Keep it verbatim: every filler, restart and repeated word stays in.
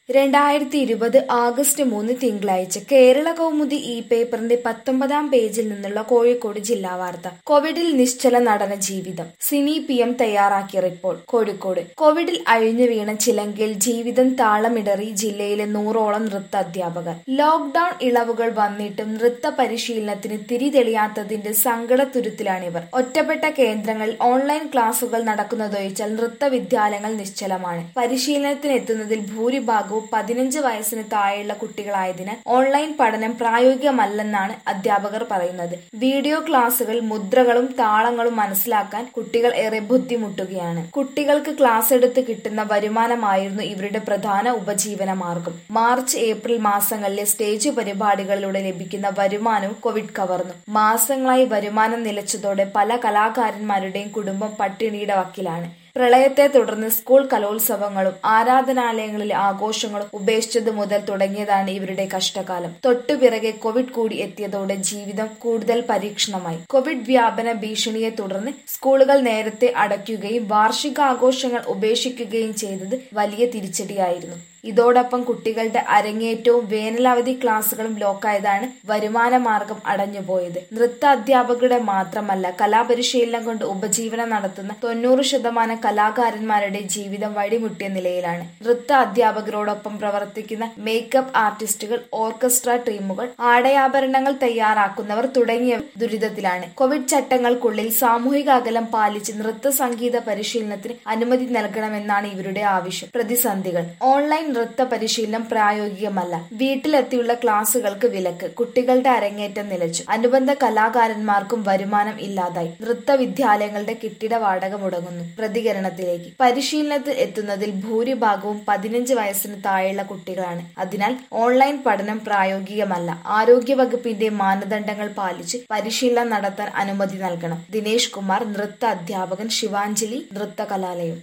രണ്ടായിരത്തി ഇരുപത് ആഗസ്റ്റ് മൂന്ന് തിങ്കളാഴ്ച കേരള കൗമുദി ഈ പേപ്പറിന്റെ പത്തൊമ്പതാം പേജിൽ നിന്നുള്ള കോഴിക്കോട് ജില്ലാ വാർത്ത. കോവിഡിൽ നിശ്ചല നടന ജീവിതം. സിനി പി എം തയ്യാറാക്കിയ റിപ്പോർട്ട്. കോഴിക്കോട് കോവിഡിൽ അഴിഞ്ഞു വീണ ചിലങ്കയിൽ ജീവിതം താളമിടറി ജില്ലയിലെ നൂറോളം നൃത്ത അധ്യാപകർ. ലോക്ഡൌൺ ഇളവുകൾ വന്നിട്ടും നൃത്ത പരിശീലനത്തിന് തിരി തെളിയാത്തതിന്റെ സങ്കടത്തുരുത്തിലാണിവർ. ഒറ്റപ്പെട്ട കേന്ദ്രങ്ങളിൽ ഓൺലൈൻ ക്ലാസുകൾ നടക്കുന്നതൊഴിച്ചാൽ നൃത്ത വിദ്യാലയങ്ങൾ നിശ്ചലമാണ്. പരിശീലനത്തിനെത്തുന്നതിൽ ഭൂരിഭാഗവും പതിനഞ്ച് വയസ്സിന് താഴെയുള്ള കുട്ടികളായതിനാൽ ഓൺലൈൻ പഠനം പ്രായോഗികമല്ലെന്നാണ് അധ്യാപകർ പറയുന്നത്. വീഡിയോ ക്ലാസുകൾ മുദ്രകളും താളങ്ങളും മനസ്സിലാക്കാൻ കുട്ടികൾ ഏറെ ബുദ്ധിമുട്ടുകയാണ്. കുട്ടികൾക്ക് ക്ലാസ് എടുത്ത് കിട്ടുന്ന വരുമാനമായിരുന്നു ഇവരുടെ പ്രധാന ഉപജീവന മാർഗം. മാർച്ച് ഏപ്രിൽ മാസങ്ങളിലെ സ്റ്റേജ് പരിപാടികളിലൂടെ ലഭിക്കുന്ന വരുമാനവും കോവിഡ് കവർന്നു. മാസങ്ങളായി വരുമാനം നിലച്ചതോടെ പല കലാകാരന്മാരുടെയും കുടുംബം പട്ടിണിയുടെ വക്കിലാണ്. പ്രളയത്തെ തുടർന്ന് സ്കൂൾ കലോത്സവങ്ങളും ആരാധനാലയങ്ങളിലെ ആഘോഷങ്ങളും ഉപേക്ഷിച്ചത് മുതൽ തുടങ്ങിയതാണ് ഇവരുടെ കഷ്ടകാലം. തൊട്ടുപിറകെ കോവിഡ് കൂടി എത്തിയതോടെ ജീവിതം കൂടുതൽ പരീക്ഷണമായി. കോവിഡ് വ്യാപന ഭീഷണിയെ തുടർന്ന് സ്കൂളുകൾ നേരത്തെ അടയ്ക്കുകയും വാർഷികാഘോഷങ്ങൾ ഉപേക്ഷിക്കുകയും ചെയ്തത് വലിയ തിരിച്ചടിയായിരുന്നു. ഇതോടൊപ്പം കുട്ടികളുടെ അരങ്ങേറ്റവും വേനലവധി ക്ലാസുകളും ബ്ലോക്കായതാണ് വരുമാന മാർഗം അടഞ്ഞുപോയത്. നൃത്ത അധ്യാപകരുടെ മാത്രമല്ല കലാപരിശീലനം കൊണ്ട് ഉപജീവനം നടത്തുന്ന തൊണ്ണൂറ് ശതമാനം കലാകാരന്മാരുടെ ജീവിതം വഴിമുട്ടിയ നിലയിലാണ്. നൃത്ത അധ്യാപകരോടൊപ്പം പ്രവർത്തിക്കുന്ന മേക്കപ്പ് ആർട്ടിസ്റ്റുകൾ, ഓർക്കസ്ട്ര ടീമുകൾ, ആടയാഭരണങ്ങൾ തയ്യാറാക്കുന്നവർ തുടങ്ങിയവർ ദുരിതത്തിലാണ്. കോവിഡ് ചട്ടങ്ങൾക്കുള്ളിൽ സാമൂഹിക അകലം പാലിച്ച് നൃത്ത സംഗീത പരിശീലനത്തിന് അനുമതി നൽകണമെന്നാണ് ഇവരുടെ ആവശ്യം. പ്രതിസന്ധികൾ. ഓൺലൈൻ നൃത്ത പരിശീലനം പ്രായോഗികമല്ല. വീട്ടിലെത്തിയുള്ള ക്ലാസുകൾക്ക് വിലക്ക്. കുട്ടികളുടെ അരങ്ങേറ്റം നിലച്ചു. അനുബന്ധ കലാകാരന്മാർക്കും വരുമാനം ഇല്ലാതായി. നൃത്ത വിദ്യാലയങ്ങളുടെ കെട്ടിട വാടക മുടങ്ങുന്നു. പ്രതികരണത്തിലേക്ക്. പരിശീലനത്തിൽ എത്തുന്നതിൽ ഭൂരിഭാഗവും പതിനഞ്ച് വയസ്സിന് താഴെയുള്ള കുട്ടികളാണ്. അതിനാൽ ഓൺലൈൻ പഠനം പ്രായോഗികമല്ല. ആരോഗ്യവകുപ്പിന്റെ മാനദണ്ഡങ്ങൾ പാലിച്ച് പരിശീലനം നടത്താൻ അനുമതി നൽകണം. ദിനേശ് കുമാർ, നൃത്ത അധ്യാപകൻ, ശിവാഞ്ജലി നൃത്ത കലാലയം.